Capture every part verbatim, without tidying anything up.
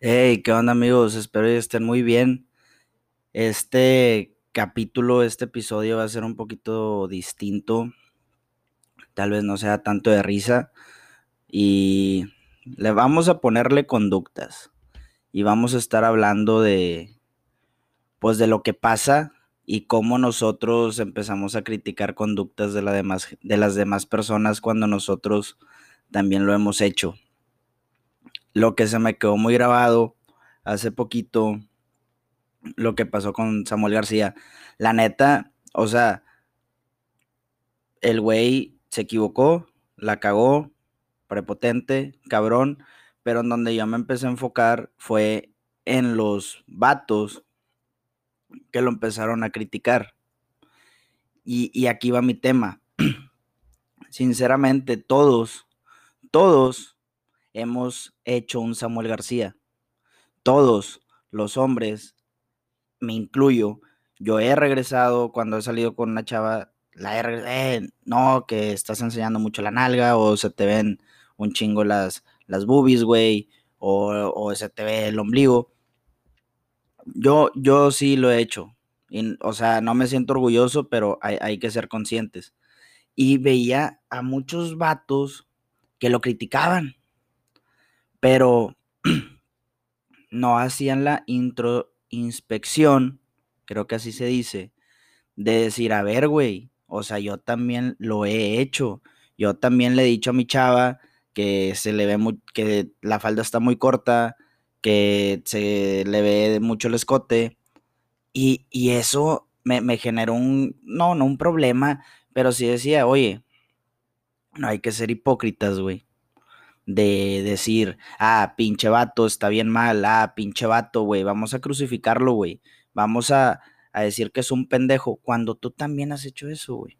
Hey, ¿qué onda amigos? Espero que estén muy bien. Este capítulo, este episodio va a ser un poquito distinto. Tal vez no sea tanto de risa y le vamos a ponerle conductas y vamos a estar hablando de, pues, de lo que pasa y cómo nosotros empezamos a criticar conductas de, la demás, de las demás personas cuando nosotros también lo hemos hecho. Lo que se me quedó muy grabado hace poquito, lo que pasó con Samuel García. La neta, o sea, el güey se equivocó, la cagó, prepotente, cabrón, pero en donde yo me empecé a enfocar fue en los vatos que lo empezaron a criticar. Y, y aquí va mi tema. Sinceramente, todos, todos hemos hecho un Samuel García. Todos los hombres, me incluyo, yo he regresado cuando he salido con una chava, la he regresado, eh, no, que estás enseñando mucho la nalga, o se te ven un chingo las, las boobies, güey, o, o se te ve el ombligo. Yo, yo sí lo he hecho. Y, o sea, no me siento orgulloso, pero hay, hay que ser conscientes. Y veía a muchos vatos que lo criticaban, pero no hacían la introinspección, creo que así se dice, de decir, a ver, güey, o sea, yo también lo he hecho. Yo también le he dicho a mi chava que se le ve muy, que la falda está muy corta, que se le ve mucho el escote, y, y eso me, me generó un, no, no un problema, pero sí decía, oye, no hay que ser hipócritas, güey. De decir, ah, pinche vato, está bien mal, ah, pinche vato, güey, vamos a crucificarlo, güey. Vamos a, a decir que es un pendejo, cuando tú también has hecho eso, güey.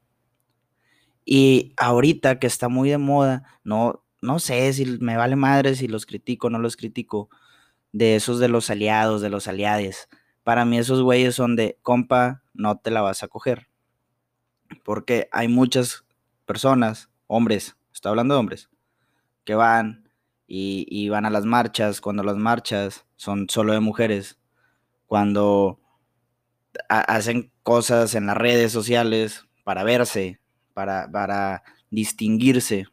Y ahorita que está muy de moda, no, no sé si me vale madre si los critico o no los critico, de esos de los aliados, de los aliades. Para mí esos güeyes son de, compa, no te la vas a coger. Porque hay muchas personas, hombres, estoy hablando de hombres, que van y, y van a las marchas, cuando las marchas son solo de mujeres, cuando ha- hacen cosas en las redes sociales para verse, para, para distinguirse.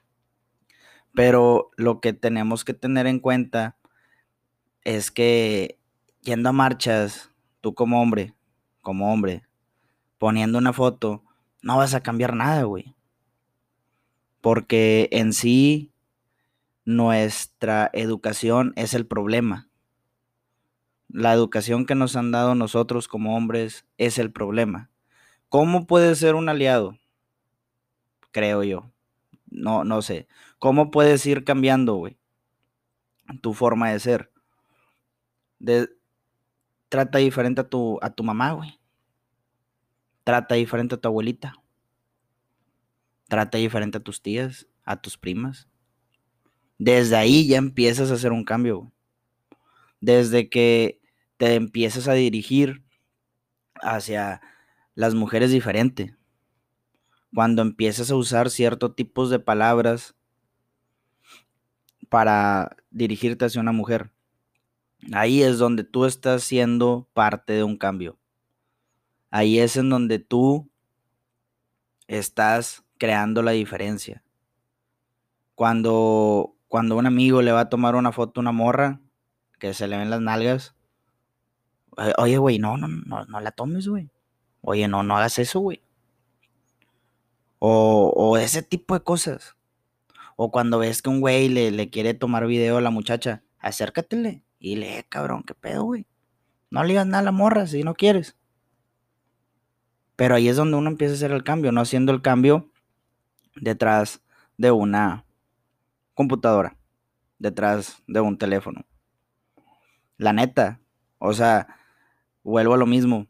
Pero lo que tenemos que tener en cuenta es que yendo a marchas, tú como hombre, como hombre, poniendo una foto, no vas a cambiar nada, güey. Porque en sí nuestra educación es el problema. La educación que nos han dado nosotros como hombres es el problema. ¿Cómo puede ser un aliado? Creo yo. No, no sé. ¿Cómo puedes ir cambiando, güey, tu forma de ser? De, trata diferente a tu, a tu mamá, güey. Trata diferente a tu abuelita. Trata diferente a tus tías, a tus primas. Desde ahí ya empiezas a hacer un cambio, güey. Desde que te empiezas a dirigir hacia las mujeres diferente. Cuando empiezas a usar ciertos tipos de palabras para dirigirte hacia una mujer. Ahí es donde tú estás siendo parte de un cambio. Ahí es en donde tú estás creando la diferencia. Cuando, cuando un amigo le va a tomar una foto a una morra, que se le ven las nalgas, oye, güey, no, no, no, no la tomes, güey. Oye, no, no hagas eso, güey. O, o ese tipo de cosas. O cuando ves que un güey le, le quiere tomar video a la muchacha, acércatele y lee, cabrón, qué pedo, güey. No le digas nada a la morra si no quieres. Pero ahí es donde uno empieza a hacer el cambio, no haciendo el cambio detrás de una computadora, detrás de un teléfono. La neta, o sea, vuelvo a lo mismo.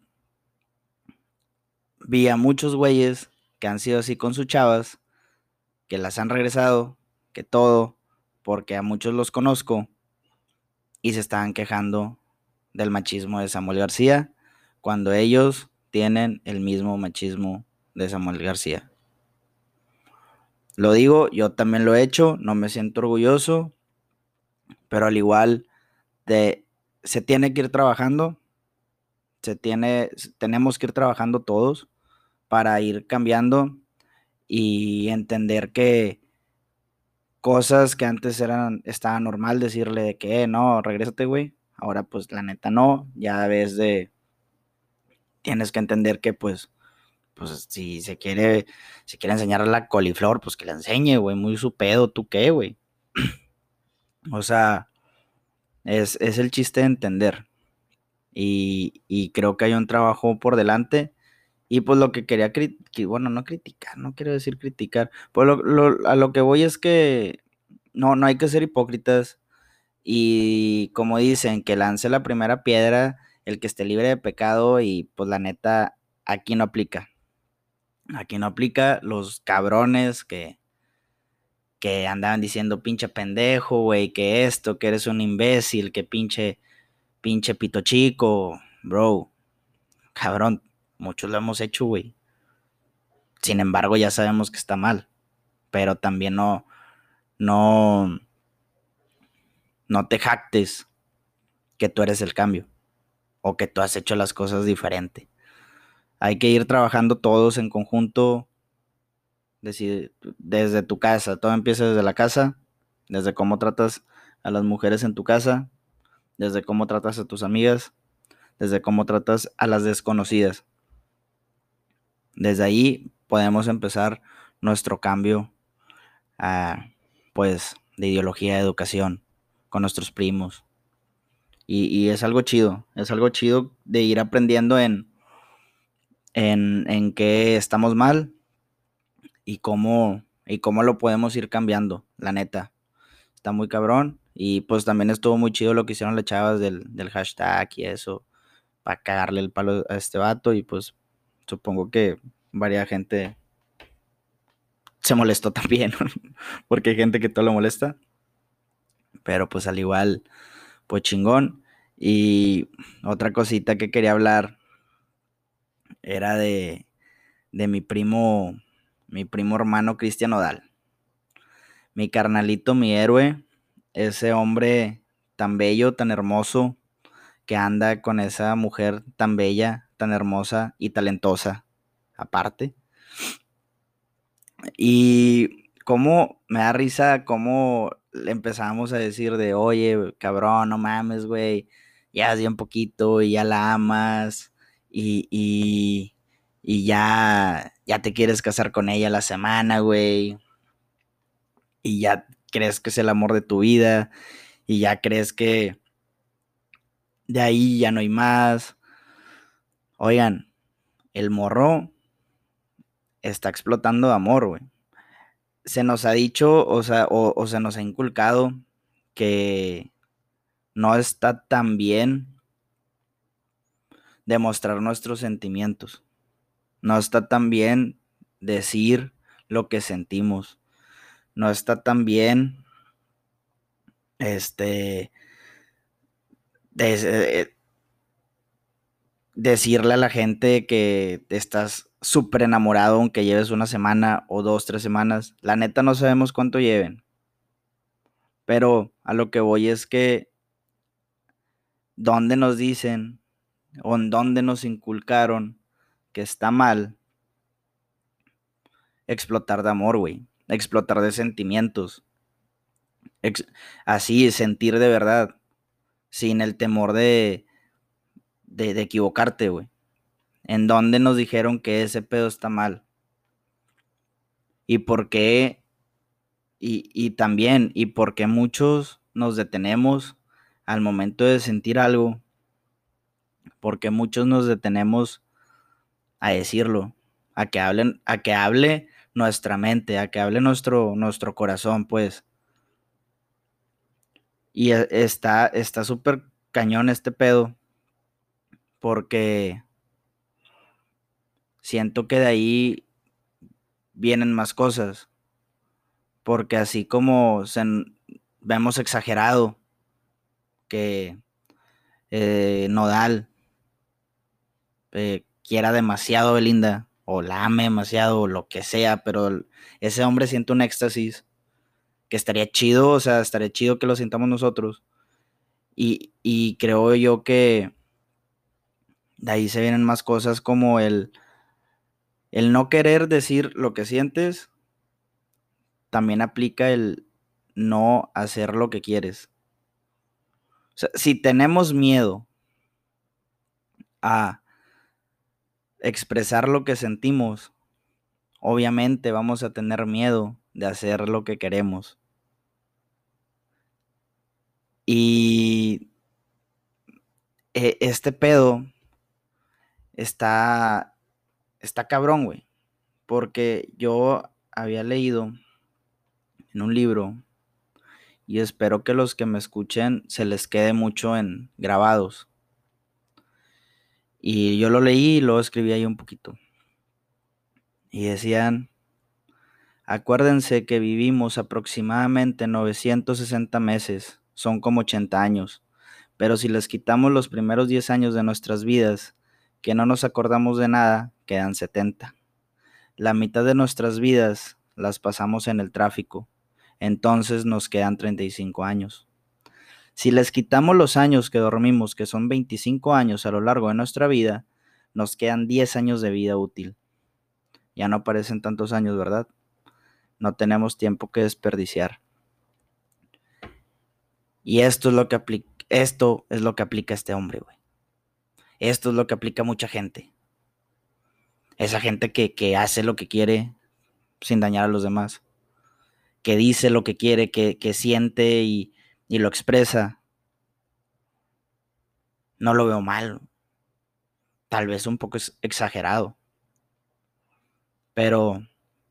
Vi a muchos güeyes que han sido así con sus chavas, que las han regresado, que todo, porque a muchos los conozco y se estaban quejando del machismo de Samuel García cuando ellos tienen el mismo machismo de Samuel García. Lo digo, yo también lo he hecho, no me siento orgulloso, pero al igual de, se tiene que ir trabajando, se tiene, tenemos que ir trabajando todos para ir cambiando y entender que cosas que antes eran, estaba normal decirle de que, eh, no, regrésate, güey. Ahora, pues, la neta no, ya ves de, tienes que entender que, pues, pues, si se quiere, si quiere enseñar la coliflor, pues, que la enseñe, güey, muy su pedo, ¿tú qué, güey? O sea, es, es el chiste de entender. Y, y creo que hay un trabajo por delante. Y pues lo que quería, cri- que, bueno, no criticar, no quiero decir criticar, pues lo, lo- a lo que voy es que no, no hay que ser hipócritas. Y como dicen, que lance la primera piedra el que esté libre de pecado y pues la neta, aquí no aplica. Aquí no aplica los cabrones que, que andaban diciendo pinche pendejo, güey, que esto, que eres un imbécil, que pinche, pinche pito chico, bro, cabrón, muchos lo hemos hecho, güey. Sin embargo, ya sabemos que está mal, pero también no, no, no te jactes que tú eres el cambio o que tú has hecho las cosas diferente. Hay que ir trabajando todos en conjunto, decir, desde tu casa, todo empieza desde la casa, desde cómo tratas a las mujeres en tu casa, desde cómo tratas a tus amigas, desde cómo tratas a las desconocidas. Desde ahí podemos empezar nuestro cambio a, pues, de ideología de educación con nuestros primos. Y, y es algo chido, es algo chido de ir aprendiendo en, en, en qué estamos mal y cómo, y cómo lo podemos ir cambiando, la neta. Está muy cabrón. Y pues también estuvo muy chido lo que hicieron las chavas del, del hashtag y eso, para cagarle el palo a este vato. Y pues supongo que varia gente se molestó también, porque hay gente que todo lo molesta. Pero pues al igual, pues chingón. Y otra cosita que quería hablar era de, de mi primo, mi primo hermano Cristian Nodal. Mi carnalito, mi héroe, ese hombre tan bello, tan hermoso, que anda con esa mujer tan bella, tan hermosa y talentosa, aparte. Y cómo me da risa, cómo le empezamos a decir de, oye, cabrón, no mames, güey, ya hace un poquito y ya la amas y, y, y ya, ya te quieres casar con ella la semana, güey, y ya crees que es el amor de tu vida y ya crees que de ahí ya no hay más. Oigan, el morro está explotando de amor, güey. Se nos ha dicho, o sea, o, o se nos ha inculcado que no está tan bien demostrar nuestros sentimientos. No está tan bien decir lo que sentimos. No está tan bien, este, des- eh, decirle a la gente que estás súper enamorado aunque lleves una semana o dos, tres semanas. La neta no sabemos cuánto lleven. Pero a lo que voy es que donde nos dicen o en donde nos inculcaron que está mal explotar de amor, güey, explotar de sentimientos, ex- así sentir de verdad, sin el temor de, de, de equivocarte, güey. En donde nos dijeron que ese pedo está mal y por qué, y, y también, y por qué muchos nos detenemos al momento de sentir algo, porque muchos nos detenemos a decirlo, a que hablen, a que hable nuestra mente, a que hable nuestro, nuestro corazón, pues. Y e- está, está súper cañón este pedo, porque siento que de ahí vienen más cosas, porque así como se, vemos exagerado que eh, Nodal eh, quiera demasiado a Belinda, o la ame demasiado, o lo que sea, pero ese hombre siente un éxtasis que estaría chido, o sea, estaría chido que lo sintamos nosotros. Y, y creo yo que de ahí se vienen más cosas como el, el no querer decir lo que sientes, también aplica el no hacer lo que quieres. O sea, si tenemos miedo a expresar lo que sentimos, obviamente vamos a tener miedo de hacer lo que queremos. Y eh, este pedo está, está cabrón, güey. Porque yo había leído en un libro y espero que los que me escuchen se les quede mucho en grabados. Y yo lo leí y luego escribí ahí un poquito. Y decían, acuérdense que vivimos aproximadamente novecientos sesenta meses, son como ochenta años, pero si les quitamos los primeros diez años de nuestras vidas, que no nos acordamos de nada, quedan setenta. La mitad de nuestras vidas las pasamos en el tráfico, entonces nos quedan treinta y cinco años. Si les quitamos los años que dormimos, que son veinticinco años a lo largo de nuestra vida, nos quedan diez años de vida útil. Ya no parecen tantos años, ¿verdad? No tenemos tiempo que desperdiciar. Y esto es lo que aplica, esto es lo que aplica este hombre, güey. Esto es lo que aplica mucha gente. Esa gente que, que hace lo que quiere sin dañar a los demás. Que dice lo que quiere, que, que siente y, y lo expresa. No lo veo mal. Tal vez un poco exagerado. Pero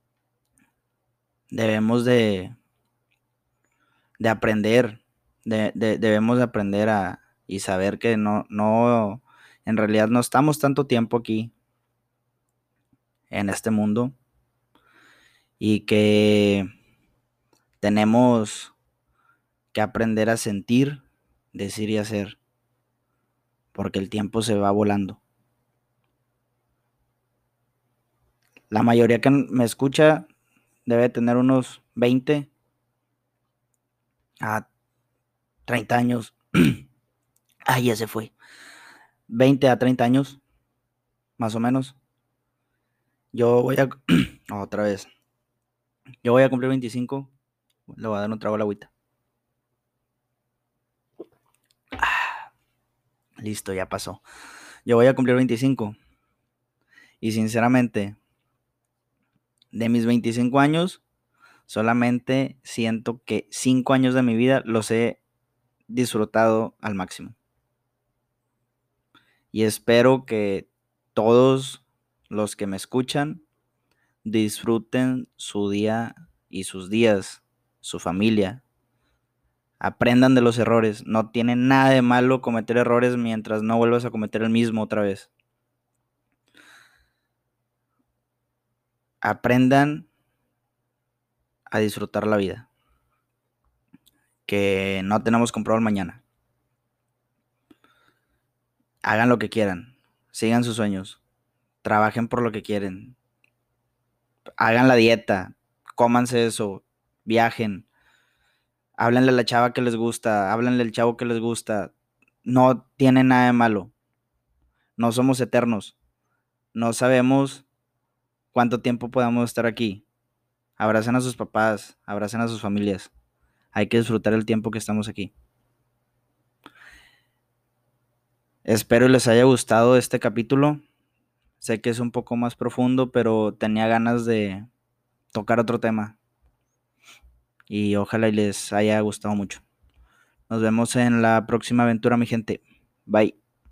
debemos de, de aprender. De, de, debemos de aprender a y saber que no, no, en realidad no estamos tanto tiempo aquí en este mundo y que tenemos que aprender a sentir, decir y hacer, porque el tiempo se va volando. La mayoría que me escucha debe tener unos veinte a treinta años. Ay, ya se fue. veinte a treinta años, más o menos. Yo voy a... Otra vez. Yo voy a cumplir veinticinco. Le voy a dar un trago a la agüita. Ah, listo, ya pasó. Yo voy a cumplir veinticinco. Y sinceramente, de mis veinticinco años, solamente siento que cinco años de mi vida los he disfrutado al máximo. Y espero que todos los que me escuchan disfruten su día y sus días, su familia. Aprendan de los errores. No tiene nada de malo cometer errores mientras no vuelvas a cometer el mismo otra vez. Aprendan a disfrutar la vida. Que no tenemos comprado el mañana. Hagan lo que quieran. Sigan sus sueños. Trabajen por lo que quieren. Hagan la dieta. Cómanse eso. Viajen. Háblenle a la chava que les gusta. Háblenle al chavo que les gusta. No tiene nada de malo. No somos eternos. No sabemos cuánto tiempo podamos estar aquí. Abracen a sus papás. Abracen a sus familias. Hay que disfrutar el tiempo que estamos aquí. Espero les haya gustado este capítulo. Sé que es un poco más profundo, pero tenía ganas de tocar otro tema. Y ojalá y les haya gustado mucho. Nos vemos en la próxima aventura, mi gente. Bye.